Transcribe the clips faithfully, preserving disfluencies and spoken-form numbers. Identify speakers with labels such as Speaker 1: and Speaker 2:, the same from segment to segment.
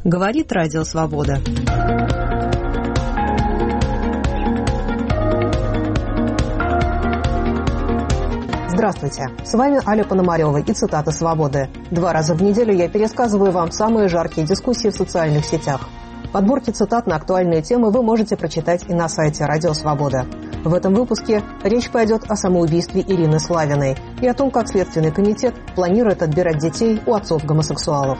Speaker 1: Говорит Радио Свобода. Здравствуйте, с вами Аля Пономарева и цитата «Свободы». Два раза в неделю я пересказываю вам самые жаркие дискуссии в социальных сетях. Подборки цитат на актуальные темы вы можете прочитать и на сайте Радио Свобода. В этом выпуске речь пойдет о самоубийстве Ирины Славиной и о том, как Следственный комитет планирует отбирать детей у отцов-гомосексуалов.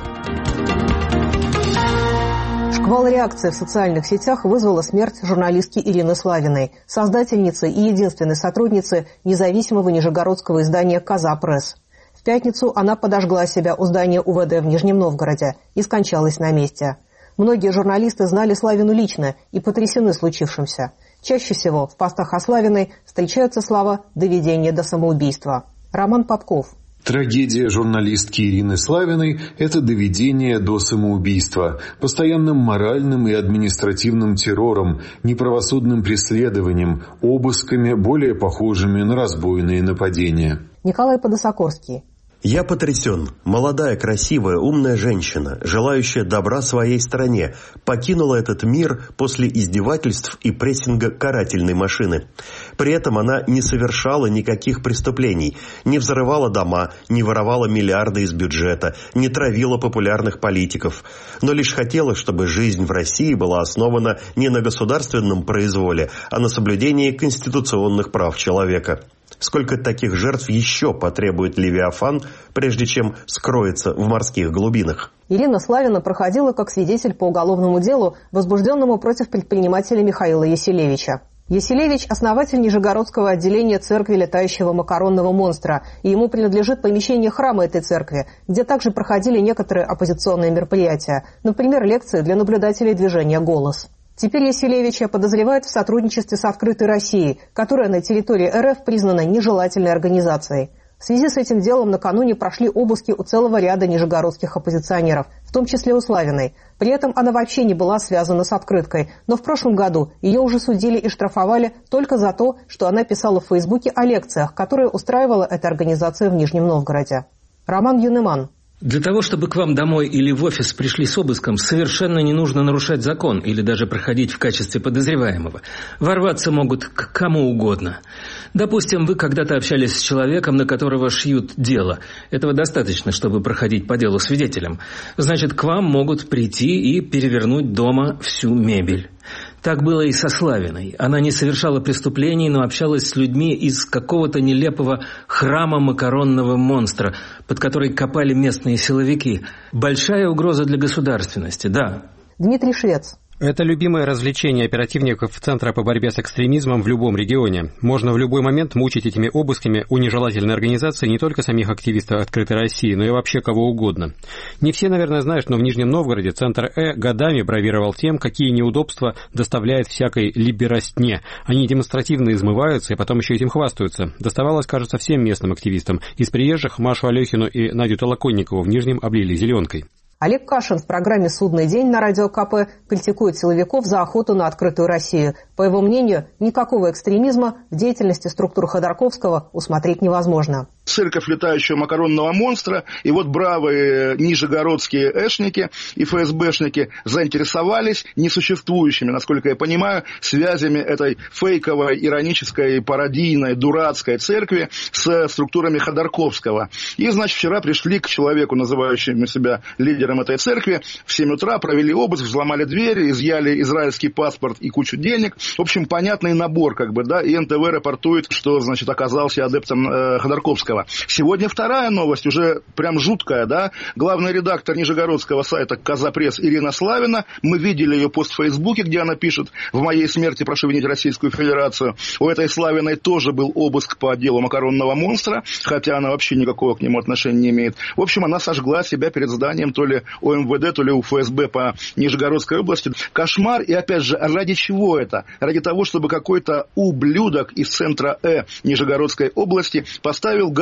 Speaker 1: Шквал реакции в социальных сетях вызвала смерть журналистки Ирины Славиной, создательницы и единственной сотрудницы независимого нижегородского издания «Коза Пресс». В пятницу она подожгла себя у здания У В Д в Нижнем Новгороде и скончалась на месте. Многие журналисты знали Славину лично и потрясены случившимся. Чаще всего в постах о Славиной встречаются слова «доведение до самоубийства». Роман Попков.
Speaker 2: Трагедия журналистки Ирины Славиной – это доведение до самоубийства, постоянным моральным и административным террором, неправосудным преследованием, обысками, более похожими на разбойные нападения.
Speaker 1: Николай Подосокорский.
Speaker 3: Я потрясен. Молодая, красивая, умная женщина, желающая добра своей стране, покинула этот мир после издевательств и прессинга карательной машины. При этом она не совершала никаких преступлений, не взрывала дома, не воровала миллиарды из бюджета, не травила популярных политиков, но лишь хотела, чтобы жизнь в России была основана не на государственном произволе, а на соблюдении конституционных прав человека. Сколько таких жертв еще потребует Левиафан, прежде чем скроется в морских глубинах?
Speaker 1: Ирина Славина проходила как свидетель по уголовному делу, возбужденному против предпринимателя Михаила Яселевича. Яселевич – основатель Нижегородского отделения церкви летающего макаронного монстра, и ему принадлежит помещение храма этой церкви, где также проходили некоторые оппозиционные мероприятия, например, лекции для наблюдателей движения «Голос». Теперь Яселевича подозревают в сотрудничестве с «Открытой Россией», которая на территории Р Ф признана нежелательной организацией. В связи с этим делом накануне прошли обыски у целого ряда нижегородских оппозиционеров, в том числе у Славиной. При этом она вообще не была связана с «Открыткой», но в прошлом году ее уже судили и штрафовали только за то, что она писала в Фейсбуке о лекциях, которые устраивала эта организация в Нижнем Новгороде. Роман Юнеман.
Speaker 4: Для того, чтобы к вам домой или в офис пришли с обыском, совершенно не нужно нарушать закон или даже проходить в качестве подозреваемого. Ворваться могут к кому угодно. Допустим, вы когда-то общались с человеком, на которого шьют дело. Этого достаточно, чтобы проходить по делу свидетелем. Значит, к вам могут прийти и перевернуть дома всю мебель. Так было и со Славиной. Она не совершала преступлений, но общалась с людьми из какого-то нелепого храма макаронного монстра, под который копали местные силовики. Большая угроза для государственности, да.
Speaker 1: Дмитрий Швец.
Speaker 5: Это любимое развлечение оперативников Центра по борьбе с экстремизмом в любом регионе. Можно в любой момент мучить этими обысками у нежелательной организации не только самих активистов «Открытой России», но и вообще кого угодно. Не все, наверное, знают, но в Нижнем Новгороде Центр Э годами бравировал тем, какие неудобства доставляет всякой либерастне. Они демонстративно измываются и потом еще этим хвастаются. Доставалось, кажется, всем местным активистам. Из приезжих Машу Алехину и Надю Толоконникову в Нижнем облили зеленкой.
Speaker 1: Олег Кашин в программе «Судный день» на радио Ка Пэ критикует силовиков за охоту на «Открытую Россию». По его мнению, никакого экстремизма в деятельности структур Ходорковского усмотреть невозможно.
Speaker 6: Церковь летающего макаронного монстра, и вот бравые нижегородские эшники и эф эс бэшники заинтересовались несуществующими, насколько я понимаю, связями этой фейковой, иронической, пародийной, дурацкой церкви с структурами Ходорковского. И, значит, вчера пришли к человеку, называющему себя лидером этой церкви, в семь утра провели обыск, взломали двери, изъяли израильский паспорт и кучу денег. В общем, понятный набор, как бы, да, и эн тэ вэ рапортует, что, значит, оказался адептом э, Ходорковского. Сегодня вторая новость, уже прям жуткая, да. Главный редактор нижегородского сайта «Коза Пресс» Ирина Славина. Мы видели ее пост в Фейсбуке, где она пишет: «В моей смерти прошу винить Российскую Федерацию». У этой Славиной тоже был обыск по делу макаронного монстра, хотя она вообще никакого к нему отношения не имеет. В общем, она сожгла себя перед зданием то ли О Эм Вэ Дэ, то ли У Эф Эс Бэ по Нижегородской области. Кошмар. И опять же, ради чего это? Ради того, чтобы какой-то ублюдок из центра Э Нижегородской области поставил галочку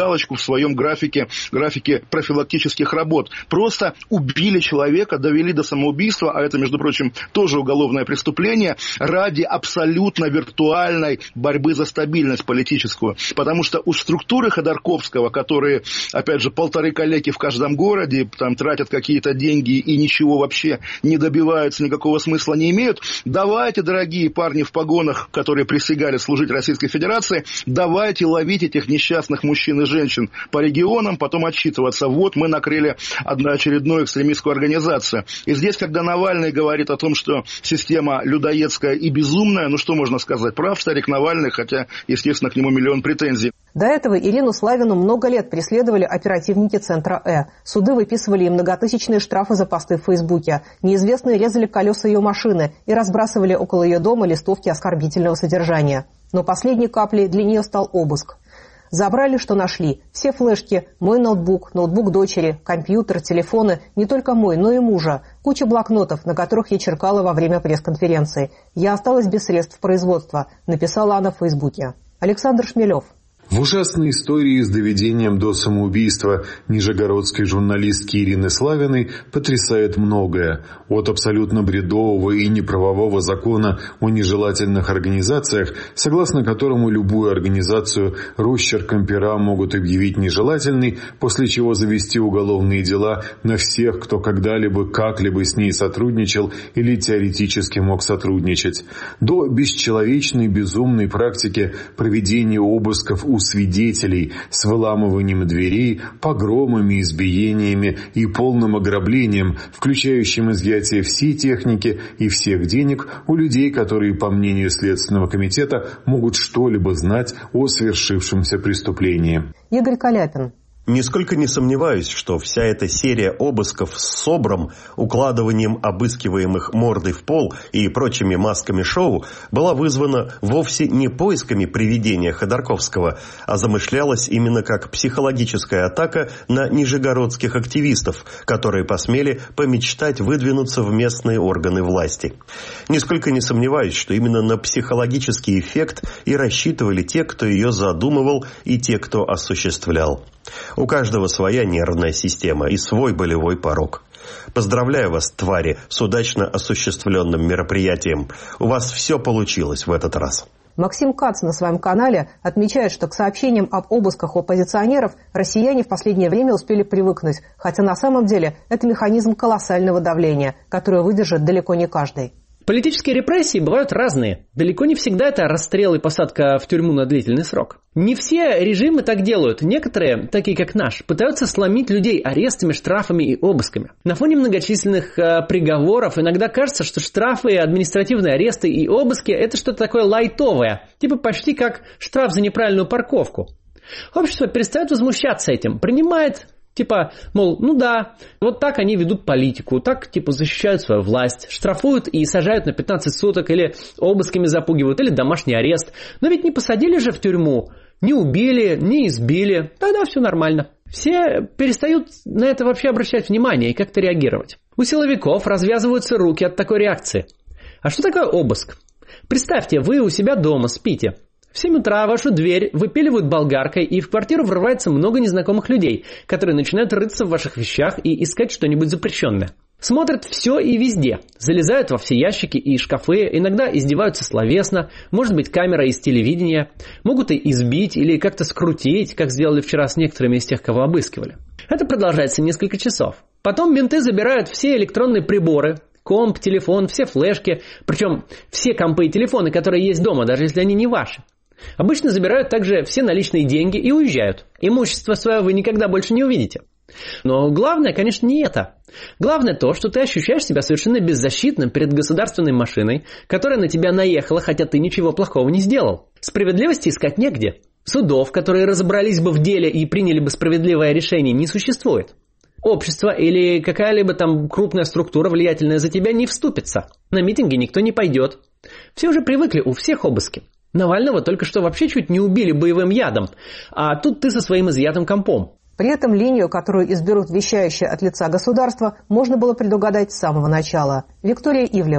Speaker 6: галочку в своем графике, графике профилактических работ. Просто убили человека, довели до самоубийства, а это, между прочим, тоже уголовное преступление, ради абсолютно виртуальной борьбы за стабильность политическую. Потому что у структуры Ходорковского, которые, опять же, полторы коллеги в каждом городе, там тратят какие-то деньги и ничего вообще не добиваются, никакого смысла не имеют, давайте, дорогие парни в погонах, которые присягали служить Российской Федерации, давайте ловить этих несчастных мужчин и женщин по регионам, потом отчитываться. Вот мы накрыли очередную экстремистскую организацию. И здесь, когда Навальный говорит о том, что система людоедская и безумная, ну что можно сказать? Прав старик Навальный, хотя, естественно, к нему миллион претензий.
Speaker 1: До этого Ирину Славину много лет преследовали оперативники Центра Э. Суды выписывали ей многотысячные штрафы за посты в Фейсбуке. Неизвестные резали колеса ее машины и разбрасывали около ее дома листовки оскорбительного содержания. Но последней каплей для нее стал обыск. Забрали, что нашли. Все флешки, мой ноутбук, ноутбук дочери, компьютер, телефоны, не только мой, но и мужа. Куча блокнотов, на которых я черкала во время пресс-конференции. Я осталась без средств производства, написала она в Фейсбуке. Александр Шмелев.
Speaker 2: В ужасной истории с доведением до самоубийства нижегородской журналистки Ирины Славиной потрясает многое. От абсолютно бредового и неправового закона о нежелательных организациях, согласно которому любую организацию росчерком пера могут объявить нежелательной, после чего завести уголовные дела на всех, кто когда-либо как-либо с ней сотрудничал или теоретически мог сотрудничать, до бесчеловечной безумной практики проведения обысков у свидетелей с выламыванием дверей, погромами, избиениями и полным ограблением, включающим изъятие всей техники и всех денег у людей, которые, по мнению Следственного комитета, могут что-либо знать о совершившемся преступлении.
Speaker 1: Игорь Каляпин.
Speaker 3: Нисколько не сомневаюсь, что вся эта серия обысков с СОБРом, укладыванием обыскиваемых мордой в пол и прочими масками шоу была вызвана вовсе не поисками привидения Ходорковского, а замышлялась именно как психологическая атака на нижегородских активистов, которые посмели помечтать выдвинуться в местные органы власти. Нисколько не сомневаюсь, что именно на психологический эффект и рассчитывали те, кто ее задумывал, и те, кто осуществлял. У каждого своя нервная система и свой болевой порог. Поздравляю вас, твари, с удачно осуществленным мероприятием. У вас все получилось в этот раз.
Speaker 1: Максим Кац на своем канале отмечает, что к сообщениям об обысках у оппозиционеров россияне в последнее время успели привыкнуть, хотя на самом деле это механизм колоссального давления, который выдержит далеко не каждый.
Speaker 7: Политические репрессии бывают разные. Далеко не всегда это расстрел и посадка в тюрьму на длительный срок. Не все режимы так делают. Некоторые, такие как наш, пытаются сломить людей арестами, штрафами и обысками. На фоне многочисленных э, приговоров иногда кажется, что штрафы, административные аресты и обыски – это что-то такое лайтовое, типа почти как штраф за неправильную парковку. Общество перестает возмущаться этим, принимает... Типа, мол, ну да, вот так они ведут политику, так, типа, защищают свою власть, штрафуют и сажают на пятнадцать суток, или обысками запугивают, или домашний арест. Но ведь не посадили же в тюрьму, не убили, не избили, тогда все нормально. Все перестают на это вообще обращать внимание и как-то реагировать. У силовиков развязываются руки от такой реакции. А что такое обыск? Представьте, вы у себя дома спите. В семь утра вашу дверь выпиливают болгаркой, и в квартиру врывается много незнакомых людей, которые начинают рыться в ваших вещах и искать что-нибудь запрещенное. Смотрят все и везде, залезают во все ящики и шкафы, иногда издеваются словесно, может быть камера из телевидения, могут и избить или как-то скрутить, как сделали вчера с некоторыми из тех, кого обыскивали. Это продолжается несколько часов. Потом менты забирают все электронные приборы, комп, телефон, все флешки, причем все компы и телефоны, которые есть дома, даже если они не ваши. Обычно забирают также все наличные деньги и уезжают. Имущество свое вы никогда больше не увидите. Но главное, конечно, не это. Главное то, что ты ощущаешь себя совершенно беззащитным перед государственной машиной, которая на тебя наехала, хотя ты ничего плохого не сделал. Справедливости искать негде. Судов, которые разобрались бы в деле и приняли бы справедливое решение, не существует. Общество или какая-либо там крупная структура влиятельная за тебя не вступится. На митинги никто не пойдет. Все уже привыкли, у всех обыски. Навального только что вообще чуть не убили боевым ядом, а тут ты со своим изъятым компом.
Speaker 1: При этом линию, которую изберут вещающие от лица государства, можно было предугадать с самого начала. Виктория Ивлева.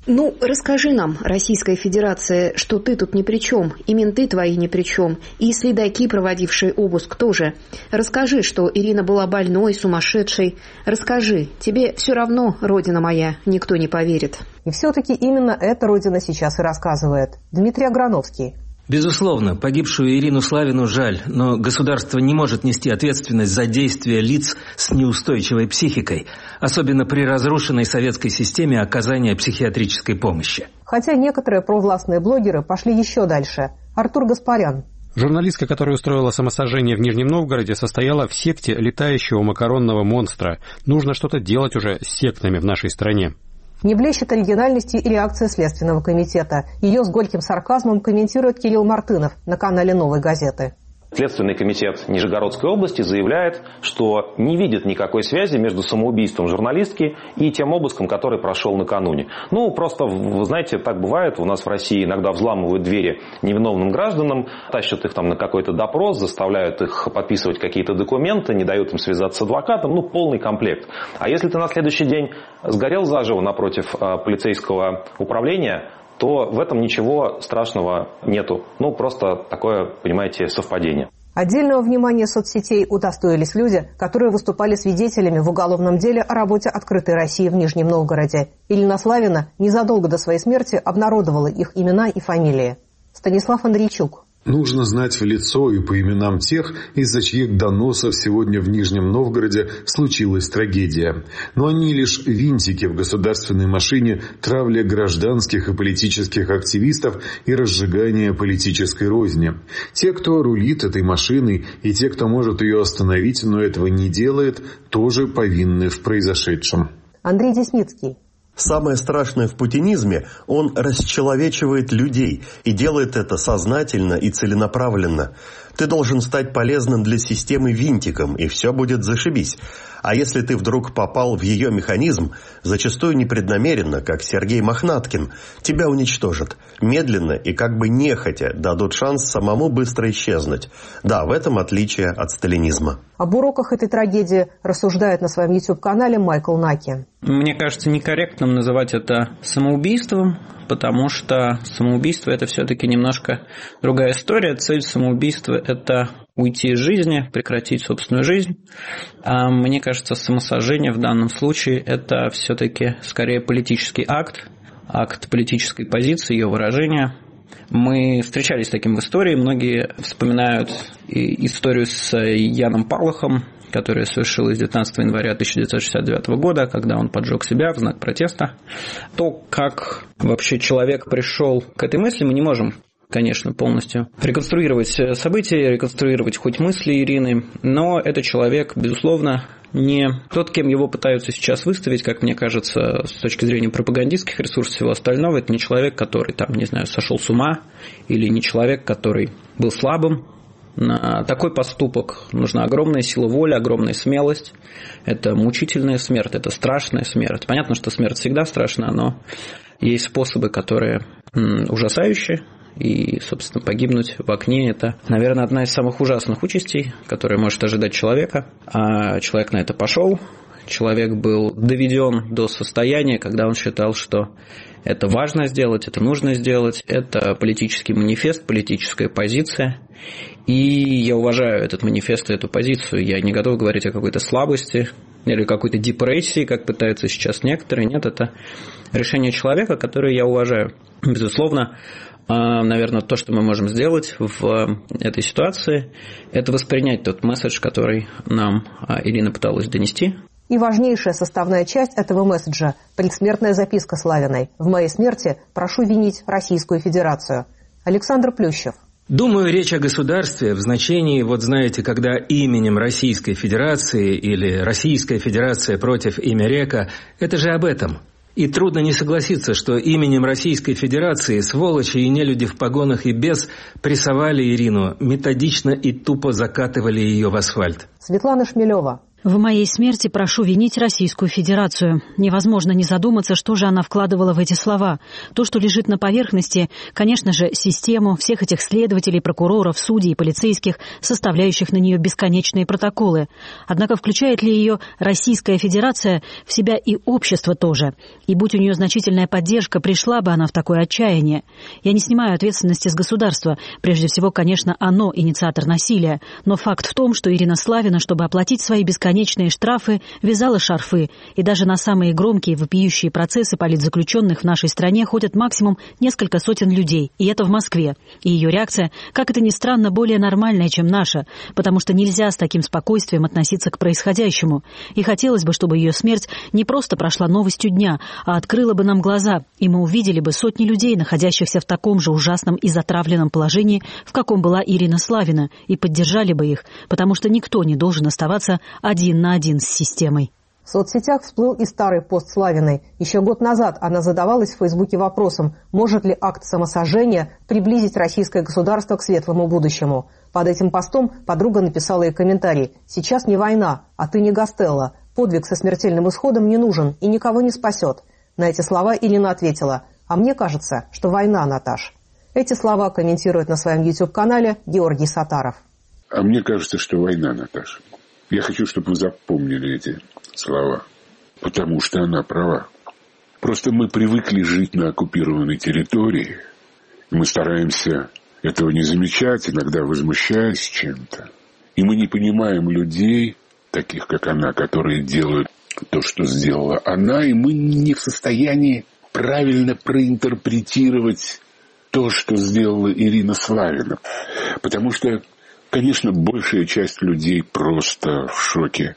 Speaker 8: Ну, расскажи нам, Российская Федерация, что ты тут ни при чем, и менты твои ни при чем, и следаки, проводившие обыск, тоже. Расскажи, что Ирина была больной, сумасшедшей. Расскажи, тебе все равно, родина моя, никто не поверит.
Speaker 1: И все-таки именно эта родина сейчас и рассказывает. Дмитрий Аграновский.
Speaker 4: Безусловно, погибшую Ирину Славину жаль, но государство не может нести ответственность за действия лиц с неустойчивой психикой, особенно при разрушенной советской системе оказания психиатрической помощи.
Speaker 1: Хотя некоторые провластные блогеры пошли еще дальше. Артур Гаспарян.
Speaker 5: Журналистка, которая устроила самосожжение в Нижнем Новгороде, состояла в секте летающего макаронного монстра. Нужно что-то делать уже с сектами в нашей стране.
Speaker 1: Не блещет оригинальности и реакция Следственного комитета. Ее с горьким сарказмом комментирует Кирилл Мартынов на канале «Новой газеты».
Speaker 9: Следственный комитет Нижегородской области заявляет, что не видит никакой связи между самоубийством журналистки и тем обыском, который прошел накануне. Ну, просто, вы знаете, так бывает. У нас в России иногда взламывают двери невиновным гражданам, тащат их там на какой-то допрос, заставляют их подписывать какие-то документы, не дают им связаться с адвокатом. Ну, полный комплект. А если ты на следующий день сгорел заживо напротив полицейского управления, то в этом ничего страшного нету. Ну, просто такое, понимаете, совпадение.
Speaker 1: Отдельного внимания соцсетей удостоились люди, которые выступали свидетелями в уголовном деле о работе «Открытой России» в Нижнем Новгороде. Ирина Славина незадолго до своей смерти обнародовала их имена и фамилии. Станислав Андрейчук.
Speaker 2: Нужно знать в лицо и по именам тех, из-за чьих доносов сегодня в Нижнем Новгороде случилась трагедия. Но они лишь винтики в государственной машине травли гражданских и политических активистов и разжигания политической розни. Те, кто рулит этой машиной, и те, кто может ее остановить, но этого не делает, тоже повинны в произошедшем.
Speaker 1: Андрей Десницкий.
Speaker 3: Самое страшное в путинизме – он расчеловечивает людей и делает это сознательно и целенаправленно. Ты должен стать полезным для системы винтиком, и все будет зашибись. А если ты вдруг попал в ее механизм, зачастую непреднамеренно, как Сергей Мохнаткин, тебя уничтожат. Медленно и как бы нехотя дадут шанс самому быстро исчезнуть. Да, в этом отличие от сталинизма.
Speaker 1: Об уроках этой трагедии рассуждает на своем YouTube-канале Майкл Наки.
Speaker 10: Мне кажется, некорректным называть это самоубийством, потому что самоубийство – это все-таки немножко другая история. Цель самоубийства – это уйти из жизни, прекратить собственную жизнь. А мне кажется, самосожжение в данном случае – это все-таки скорее политический акт, акт политической позиции, ее выражения. Мы встречались с таким в истории. Многие вспоминают историю с Яном Палахом, которая совершилась девятнадцатого января тысяча девятьсот шестьдесят девятого года, когда он поджег себя в знак протеста. То, как вообще человек пришел к этой мысли, мы не можем, конечно, полностью реконструировать события, реконструировать хоть мысли Ирины, но этот человек, безусловно, не тот, кем его пытаются сейчас выставить, как мне кажется, с точки зрения пропагандистских ресурсов и всего остального. Это не человек, который, там, не знаю, сошел с ума, или не человек, который был слабым. На такой поступок нужна огромная сила воли, огромная смелость. Это мучительная смерть, это страшная смерть. Понятно, что смерть всегда страшна, но есть способы, которые ужасающие. И, собственно, погибнуть в окне – это, наверное, одна из самых ужасных участей, которая может ожидать человека. А человек на это пошел. Человек был доведен до состояния, когда он считал, что это важно сделать, это нужно сделать. Это политический манифест, политическая позиция. И я уважаю этот манифест и эту позицию. Я не готов говорить о какой-то слабости или какой-то депрессии, как пытаются сейчас некоторые. Нет, это решение человека, которое я уважаю. Безусловно, наверное, то, что мы можем сделать в этой ситуации, это воспринять тот месседж, который нам Ирина пыталась донести.
Speaker 1: И важнейшая составная часть этого месседжа – предсмертная записка Славиной. В моей смерти прошу винить Российскую Федерацию. Александр Плющев.
Speaker 4: Думаю, речь о государстве в значении, вот знаете, когда именем Российской Федерации или Российская Федерация против имя Река, это же об этом. И трудно не согласиться, что именем Российской Федерации сволочи и нелюди в погонах и без прессовали Ирину, методично и тупо закатывали ее в асфальт.
Speaker 1: Светлана Шмелева.
Speaker 11: В моей смерти прошу винить Российскую Федерацию. Невозможно не задуматься, что же она вкладывала в эти слова. То, что лежит на поверхности, конечно же, систему всех этих следователей, прокуроров, судей и полицейских, составляющих на нее бесконечные протоколы. Однако включает ли ее Российская Федерация в себя и общество тоже? И будь у нее значительная поддержка, пришла бы она в такое отчаяние. Я не снимаю ответственности с государства. Прежде всего, конечно, оно инициатор насилия. Но факт в том, что Ирина Славина, чтобы оплатить свои бесконечные Конечные штрафы, вязала шарфы, и даже на самые громкие вопиющие процессы политзаключенных в нашей стране ходят максимум несколько сотен людей, и это в Москве. И ее реакция, как это ни странно, более нормальная, чем наша, потому что нельзя с таким спокойствием относиться к происходящему. И хотелось бы, чтобы ее смерть не просто прошла новостью дня, а открыла бы нам глаза, и мы увидели бы сотни людей, находящихся в таком же ужасном и затравленном положении, в каком была Ирина Славина, и поддержали бы их, потому что никто не должен оставаться один один на один с системой.
Speaker 1: В соцсетях всплыл и старый пост Славиной. Еще год назад она задавалась в Фейсбуке вопросом, может ли акт самосожжения приблизить российское государство к светлому будущему. Под этим постом подруга написала ей комментарий: «Сейчас не война, а ты не Гастелло. Подвиг со смертельным исходом не нужен и никого не спасет». На эти слова Ирина ответила: «А мне кажется, что война, Наташ». Эти слова комментирует на своем YouTube-канале Георгий Сатаров.
Speaker 12: А мне кажется, что война, Наташа. Я хочу, чтобы вы запомнили эти слова, потому что она права. Просто мы привыкли жить на оккупированной территории, и мы стараемся этого не замечать, иногда возмущаясь чем-то. И мы не понимаем людей, таких как она, которые делают то, что сделала она, и мы не в состоянии правильно проинтерпретировать то, что сделала Ирина Славина. Потому что, конечно, большая часть людей просто в шоке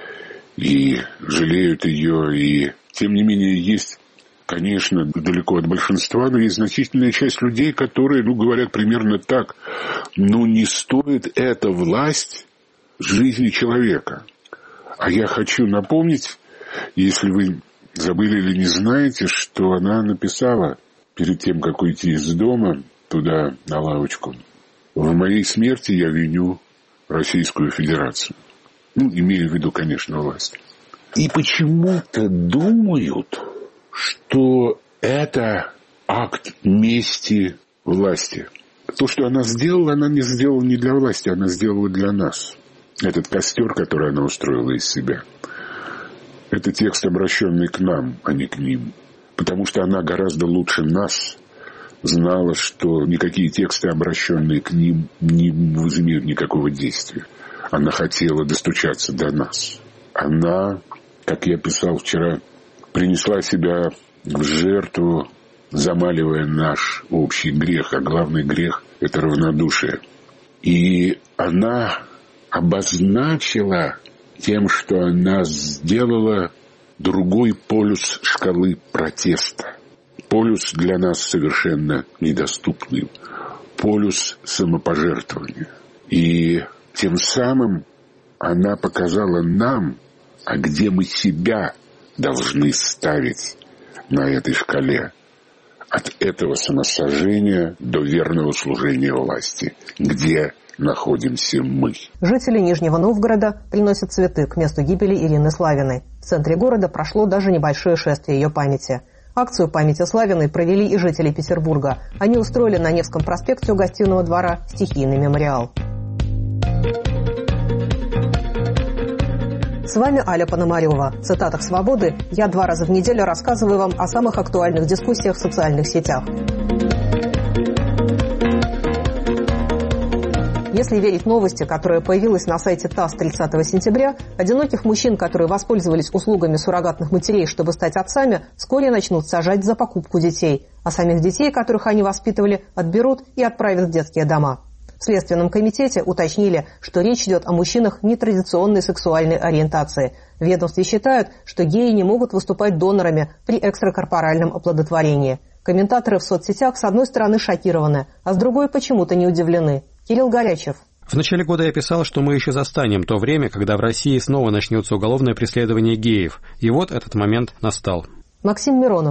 Speaker 12: и жалеют ее. И, тем не менее, есть, конечно, далеко от большинства, но есть значительная часть людей, которые, ну, говорят примерно так: ну, не стоит эта власть жизни человека. А я хочу напомнить, если вы забыли или не знаете, что она написала перед тем, как уйти из дома туда, на лавочку: в моей смерти я виню Российскую Федерацию. Ну, имею в виду, конечно, власть. И почему-то думают, что это акт мести власти. То, что она сделала, она не сделала не для власти, она сделала для нас. Этот костер, который она устроила из себя, это текст, обращенный к нам, а не к ним. Потому что она гораздо лучше нас знала, что никакие тексты, обращенные к ним, не возымеют никакого действия. Она хотела достучаться до нас. Она, как я писал вчера, принесла себя в жертву, замаливая наш общий грех. А главный грех – это равнодушие. И она обозначила тем, что она сделала другой полюс шкалы протеста. Полюс для нас совершенно недоступный. Полюс самопожертвования. И тем самым она показала нам, а где мы себя должны ставить на этой шкале. От этого самосожжения до верного служения власти. Где находимся мы.
Speaker 1: Жители Нижнего Новгорода приносят цветы к месту гибели Ирины Славиной. В центре города прошло даже небольшое шествие ее памяти. Акцию памяти Славиной провели и жители Петербурга. Они устроили на Невском проспекте у Гостиного двора стихийный мемориал. С вами Аля Пономарева. В цитатах «Свободы» я два раза в неделю рассказываю вам о самых актуальных дискуссиях в социальных сетях. Если верить новости, которая появилась на сайте ТАСС тридцатого сентября, одиноких мужчин, которые воспользовались услугами суррогатных матерей, чтобы стать отцами, вскоре начнут сажать за покупку детей, а самих детей, которых они воспитывали, отберут и отправят в детские дома. В Следственном комитете уточнили, что речь идет о мужчинах нетрадиционной сексуальной ориентации. В ведомстве считают, что геи не могут выступать донорами при экстракорпоральном оплодотворении. Комментаторы в соцсетях с одной стороны шокированы, а с другой почему-то не удивлены. Кирилл Горячев.
Speaker 5: В начале года я писал, что мы еще застанем то время, когда в России снова начнется уголовное преследование геев. И вот этот момент настал.
Speaker 1: Максим Миронов.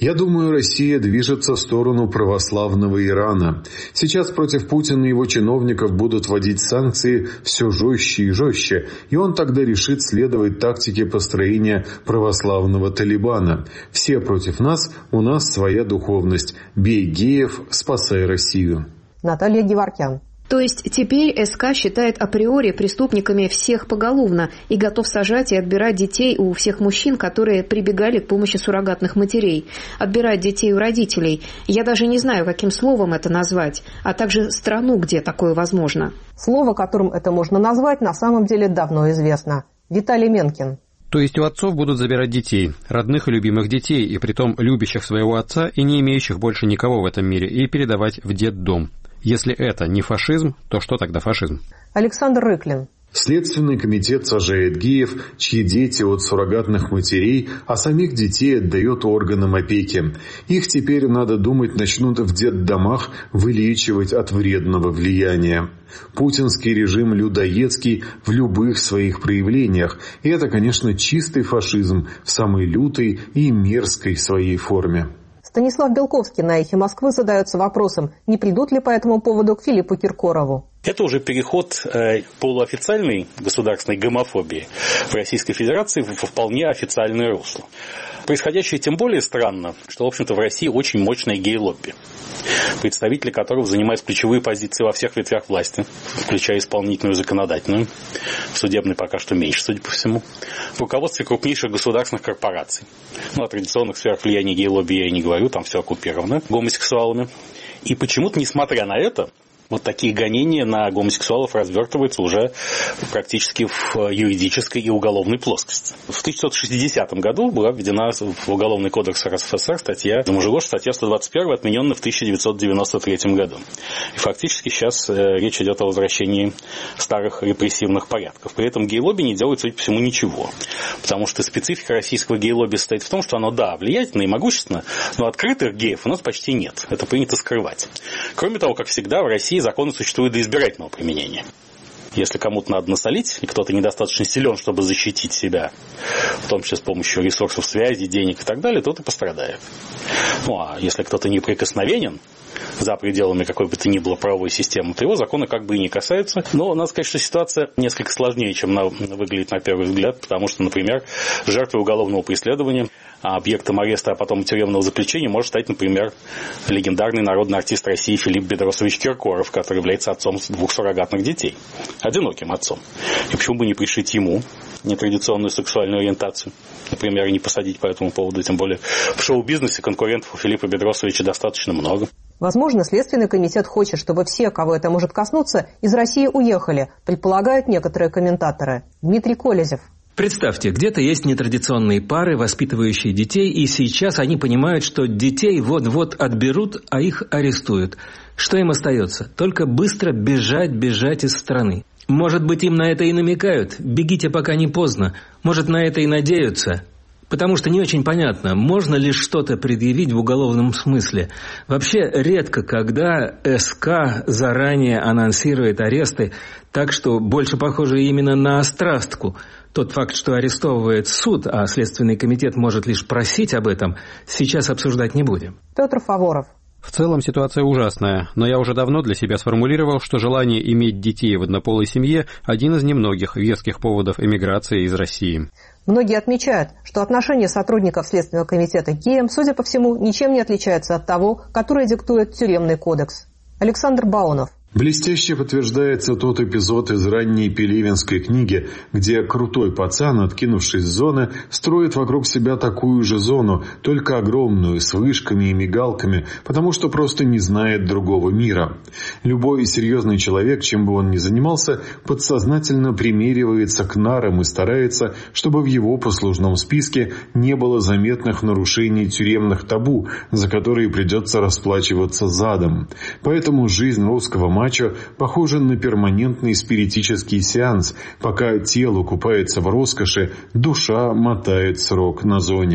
Speaker 2: Я думаю, Россия движется в сторону православного Ирана. Сейчас против Путина и его чиновников будут вводить санкции все жестче и жестче, и он тогда решит следовать тактике построения православного Талибана. Все против нас, у нас своя духовность. Бей геев, спасай Россию.
Speaker 1: Наталья Геворкян.
Speaker 8: То есть теперь СК считает априори преступниками всех поголовно и готов сажать и отбирать детей у всех мужчин, которые прибегали к помощи суррогатных матерей. Отбирать детей у родителей. Я даже не знаю, каким словом это назвать, а также страну, где такое возможно.
Speaker 1: Слово, которым это можно назвать, на самом деле давно известно. Виталий Менкин.
Speaker 5: То есть у отцов будут забирать детей, родных и любимых детей, и притом любящих своего отца и не имеющих больше никого в этом мире, и передавать в детдом. Если это не фашизм, то что тогда фашизм?
Speaker 1: Александр Рыклин.
Speaker 2: Следственный комитет сажает геев, чьи дети от суррогатных матерей, а самих детей отдает органам опеки. Их теперь, надо думать, начнут в детдомах вылечивать от вредного влияния. Путинский режим людоедский в любых своих проявлениях. И это, конечно, чистый фашизм в самой лютой и мерзкой своей форме.
Speaker 1: Станислав Белковский на «Эхе Москвы» задается вопросом, не придут ли по этому поводу к Филиппу Киркорову.
Speaker 13: Это уже переход э, полуофициальной государственной гомофобии в Российской Федерации в вполне официальное русло. Происходящее тем более странно, что, в общем-то, в России очень мощное гей-лобби, представители которых занимают ключевые позиции во всех ветвях власти, включая исполнительную и законодательную, судебной пока что меньше, судя по всему, в руководстве крупнейших государственных корпораций. Ну, о традиционных сферах влияния гей-лобби я и не говорю, там все оккупировано гомосексуалами. И почему-то, несмотря на это, вот такие гонения на гомосексуалов развертываются уже практически в юридической и уголовной плоскости. В тысяча девятьсот шестидесятом году была введена в Уголовный кодекс РСФСР статья за мужеложь, статья сто двадцать один, отмененная в тысяча девятьсот девяносто третьем году. И фактически сейчас речь идет о возвращении старых репрессивных порядков. При этом гей-лобби не делает, судя по всему, ничего. Потому что специфика российского гей-лобби состоит в том, что оно, да, влиятельно и могущественно, но открытых геев у нас почти нет. Это принято скрывать. Кроме того, как всегда, в России законы существуют до избирательного применения. Если кому-то надо насолить, и кто-то недостаточно силен, чтобы защитить себя, в том числе с помощью ресурсов связи, денег и так далее, тот и пострадает. Ну, а если кто-то неприкосновенен за пределами какой бы то ни было правовой системы, то его законы как бы и не касаются. Но надо сказать, что ситуация несколько сложнее, чем она выглядит на первый взгляд, потому что, например, жертвой уголовного преследования, объектом ареста, а потом тюремного заключения может стать, например, легендарный народный артист России Филипп Бедросович Киркоров, который является отцом двух суррогатных детей. Одиноким отцом. И почему бы не пришить ему нетрадиционную сексуальную ориентацию, например, и не посадить по этому поводу, тем более в шоу-бизнесе конкурентов у Филиппа Бедросовича достаточно много.
Speaker 1: Возможно, Следственный комитет хочет, чтобы все, кого это может коснуться, из России уехали, предполагают некоторые комментаторы. Дмитрий Колезев.
Speaker 4: Представьте, где-то есть нетрадиционные пары, воспитывающие детей, и сейчас они понимают, что детей вот-вот отберут, а их арестуют. Что им остается? Только быстро бежать, бежать из страны. Может быть, им на это и намекают. Бегите, пока не поздно. Может, на это и надеются. Потому что не очень понятно, можно ли что-то предъявить в уголовном смысле. Вообще, редко, когда СК заранее анонсирует аресты, так что больше похоже именно на острастку. Тот факт, что арестовывает суд, а Следственный комитет может лишь просить об этом, сейчас обсуждать не будем.
Speaker 1: Петр Фаворов.
Speaker 5: В целом ситуация ужасная, но я уже давно для себя сформулировал, что желание иметь детей в однополой семье – один из немногих веских поводов эмиграции из России.
Speaker 1: Многие отмечают, что отношение сотрудников Следственного комитета к геям, судя по всему, ничем не отличается от того, которое диктует тюремный кодекс. Александр Баунов.
Speaker 2: Блестяще подтверждается тот эпизод из ранней пелевинской книги, где крутой пацан, откинувшись с зоны, строит вокруг себя такую же зону, только огромную, с вышками и мигалками, потому что просто не знает другого мира. Любой серьезный человек, чем бы он ни занимался, подсознательно примеривается к нарам и старается, чтобы в его послужном списке не было заметных нарушений тюремных табу, за которые придется расплачиваться задом. Поэтому жизнь русского мачо похоже на перманентный спиритический сеанс. Пока тело купается в роскоши, душа мотает срок на зоне.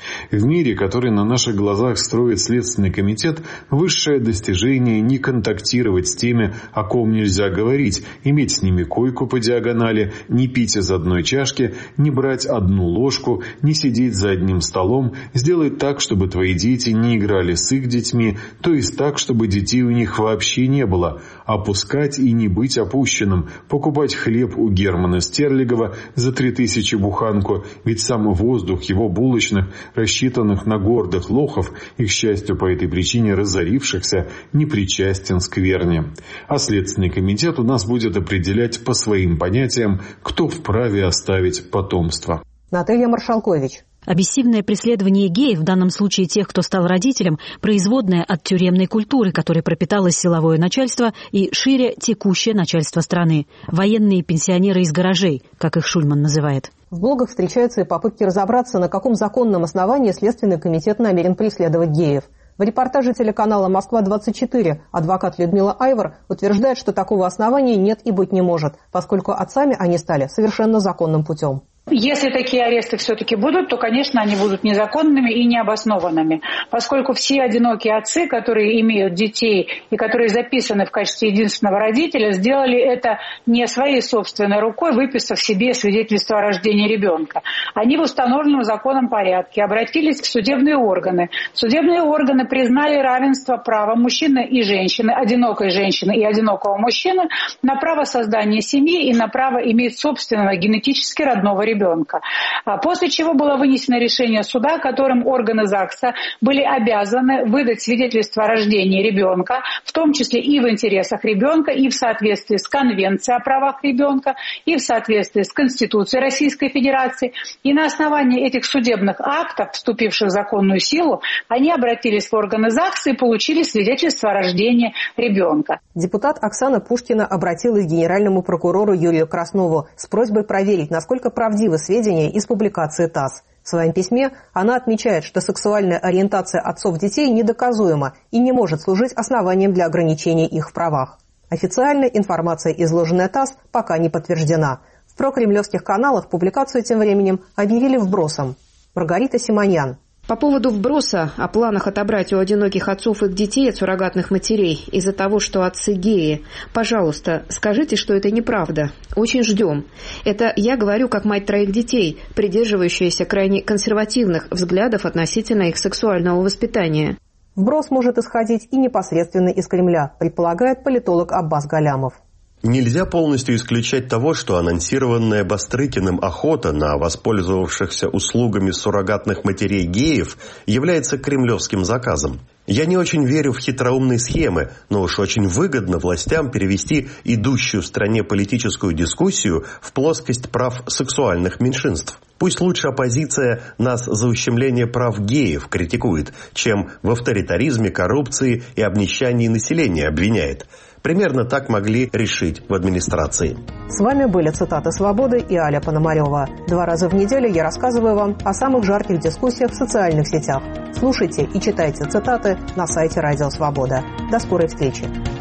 Speaker 2: В мире, который на наших глазах строит Следственный комитет, высшее достижение не контактировать с теми, о ком нельзя говорить, иметь с ними койку по диагонали, не пить из одной чашки, не брать одну ложку, не сидеть за одним столом, сделать так, чтобы твои дети не играли с их детьми, то есть так, чтобы детей у них вообще не было, опускать и не быть опущенным, покупать хлеб у Германа Стерлигова за три тысячи буханку, ведь сам воздух его булочных, рассчитанных на гордых лохов и, к счастью, по этой причине разорившихся, не причастен скверне. А Следственный комитет у нас будет определять по своим понятиям, кто вправе оставить потомство.
Speaker 1: Наталья Маршалкович.
Speaker 11: Обессивное преследование геев, в данном случае тех, кто стал родителем, производное от тюремной культуры, которой пропиталось силовое начальство и шире текущее начальство страны. Военные пенсионеры из гаражей, как их Шульман называет.
Speaker 1: В блогах встречаются и попытки разобраться, на каком законном основании Следственный комитет намерен преследовать геев. В репортаже телеканала «Москва-двадцать четыре» адвокат Людмила Айвор утверждает, что такого основания нет и быть не может, поскольку отцами они стали совершенно законным путем.
Speaker 14: Если такие аресты все-таки будут, то, конечно, они будут незаконными и необоснованными, поскольку все одинокие отцы, которые имеют детей и которые записаны в качестве единственного родителя, сделали это не своей собственной рукой, выписав себе свидетельство о рождении ребенка. Они в установленном законом порядке обратились в судебные органы. Судебные органы признали равенство права мужчины и женщины, одинокой женщины и одинокого мужчины на право создания семьи и на право иметь собственного генетически родного ребенка. ребенка. После чего было вынесено решение суда, которым органы ЗАГСа были обязаны выдать свидетельство о рождении ребенка, в том числе и в интересах ребенка, и в соответствии с Конвенцией о правах ребенка, и в соответствии с Конституцией Российской Федерации. И на основании этих судебных актов, вступивших в законную силу, они обратились в органы ЗАГСа и получили свидетельство о рождении ребенка.
Speaker 1: Депутат Оксана Пушкина обратилась к генеральному прокурору Юрию Краснову с просьбой проверить, насколько правдивы сведения из публикации ТАСС. В своем письме она отмечает, что сексуальная ориентация отцов детей недоказуема и не может служить основанием для ограничения их в правах. Официально информация, изложенная ТАСС, пока не подтверждена. В прокремлевских каналах публикацию тем временем объявили вбросом. Маргарита Симоньян.
Speaker 8: По поводу вброса о планах отобрать у одиноких отцов их детей от суррогатных матерей из-за того, что отцы геи. Пожалуйста, скажите, что это неправда. Очень ждем. Это я говорю как мать троих детей, придерживающаяся крайне консервативных взглядов относительно их сексуального воспитания.
Speaker 1: Вброс может исходить и непосредственно из Кремля, предполагает политолог Аббас Галямов.
Speaker 3: Нельзя полностью исключать того, что анонсированная Бастрыкиным охота на воспользовавшихся услугами суррогатных матерей геев является кремлевским заказом. Я не очень верю в хитроумные схемы, но уж очень выгодно властям перевести идущую в стране политическую дискуссию в плоскость прав сексуальных меньшинств. Пусть лучше оппозиция нас за ущемление прав геев критикует, чем в авторитаризме, коррупции и обнищании населения обвиняет. Примерно так могли решить в администрации.
Speaker 1: С вами были цитаты «Свободы» и Аля Пономарева. Два раза в неделю я рассказываю вам о самых жарких дискуссиях в социальных сетях. Слушайте и читайте цитаты на сайте Радио Свобода. До скорой встречи.